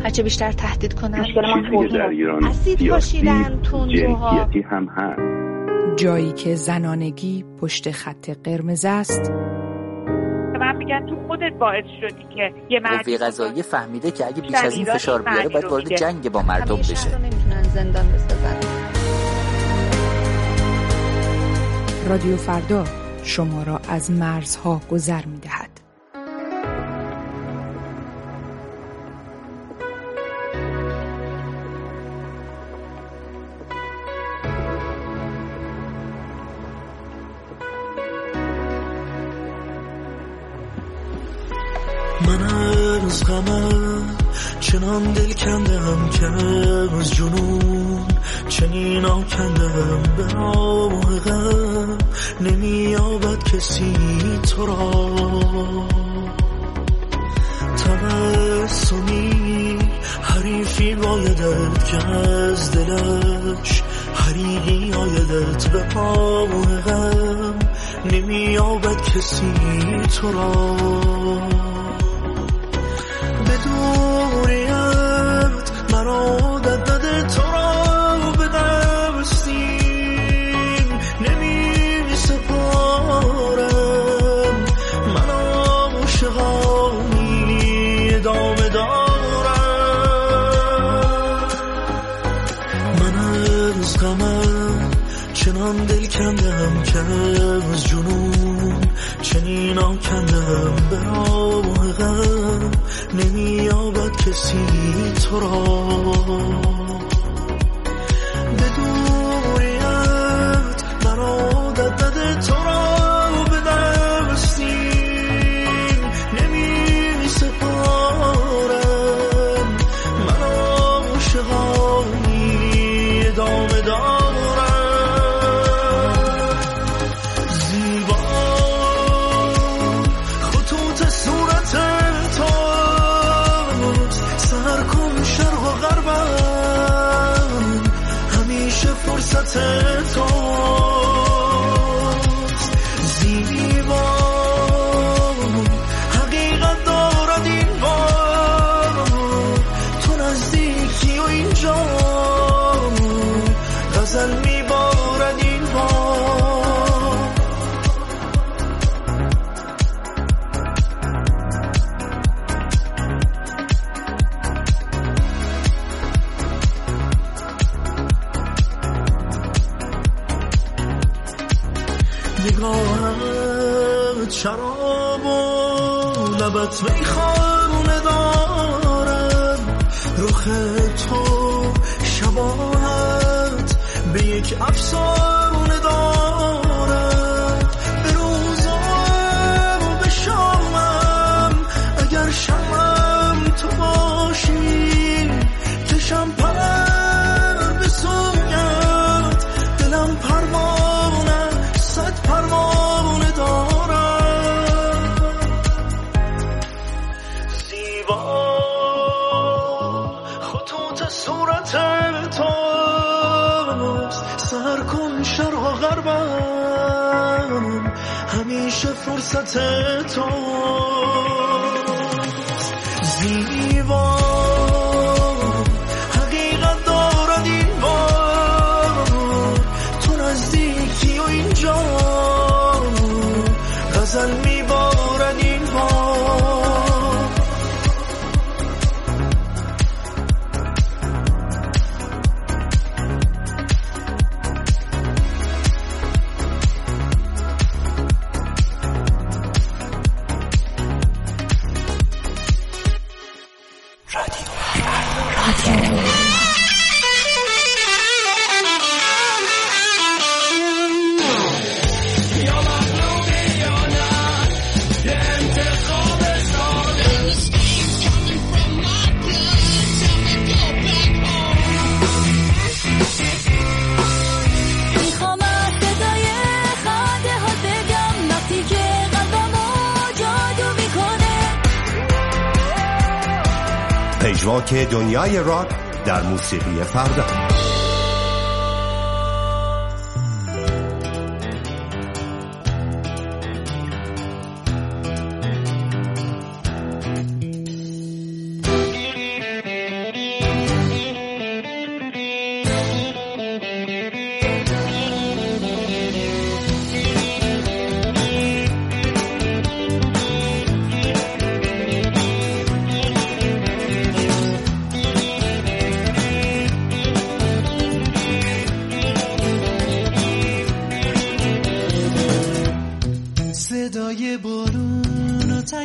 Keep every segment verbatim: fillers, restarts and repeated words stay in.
هرچه بیشتر تهدید کنن. مشکل ما توهین اسید پاشیدن تندروها. جنسیتی هم هست. جایی که زنانگی پشت خط قرمز است. من میگن تو خودت باعث شدی که یه مردی قوه قضاییه فهمیده که اگه بیش از این فشار بیاره باید وارد جنگ با مردم بشه. همه شهر رو نمیتونن زندان بسازن. رادیو فردا شما را از مرزها گذر می‌دهد. من از غمم چنان دل کندم که از جنون چنین آکندم به راه غم نمی‌یابد کسی تو را. تبسمی حریفی بایدت که از دلش حریقی آیدت به راه غم نمی‌یابد کسی تو را. بدونیت مرا عادت داده تو را به دستیم نمی سپارم. من عاشقانی ادامه دارم. من از غمم چنان دل کندم که از جنون چنین آکندم به راه غم نمی‌یابد کسی تو را. بدونیت مرا عادت داده تو را به دستیم نمی سپارم. من عاشقانی ادامه دارم. فرصت توست زیبا حقیقت دارد این بار تو نزدیکی و اینجا غزل میبارد این بار. نگاهت شراب و لبت میخانه دارم. رخ تو شباهت به یک افسانه دارم. به روزم و به شامم اگر شمم تو باشی کشم پر به سویت دلم پروانه صد پروانه دارم. زیبا خطوط صورت توست سر کن شرق و غربم همیشه فرصت توست. زیبا حقیقت دارد این بار تو نزدیکی و اینجا غزل میبارد این بار. پژواک دنیای راک در موسیقی فردا.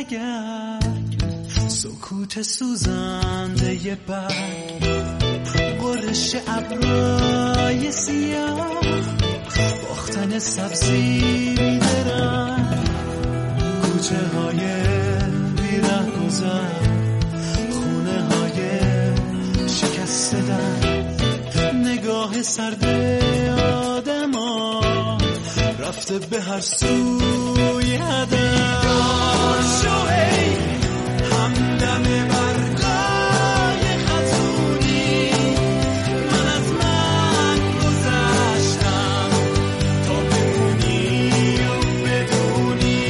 تگرگ، سکوت سوزنده ی برگ، غرش ابرای سیاه، باختن سبزی بیدرنگ، کوچه های بیره گذر، خونه های شکسته در، نگاه سرد آدم ها رفته به هر سوی هدف. شوهی همدم برگای خزونی، من از من گذشتم تا بمونی و بدونی.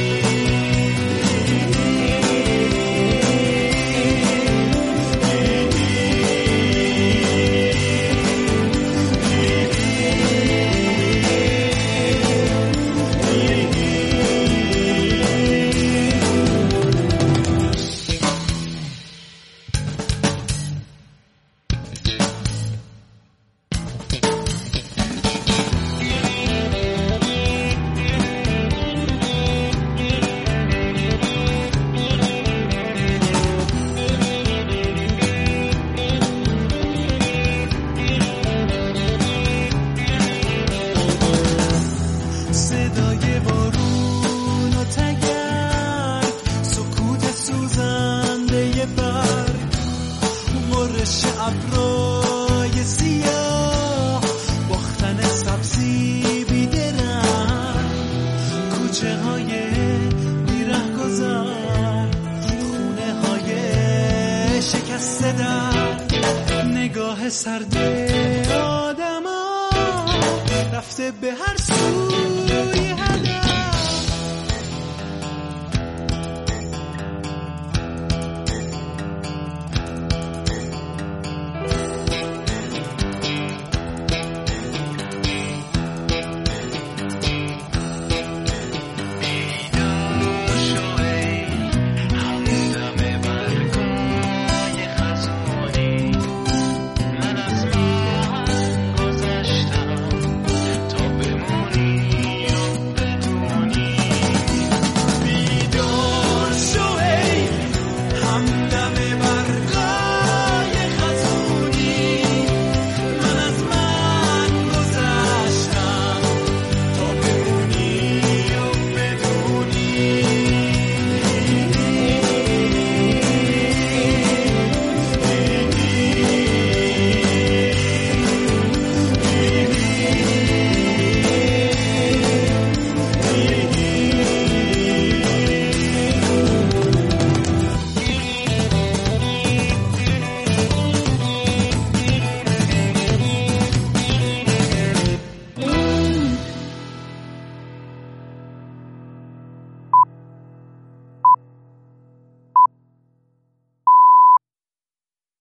صدای بارون و تگرگ، سکوت سوزنده ی برگ، غرش ابرای سیاه، باختن سبزی بیدرنگ، کوچه های بیره گذر، خونه های شکسته در، نگاه سرد آدم ها رفته به هر سو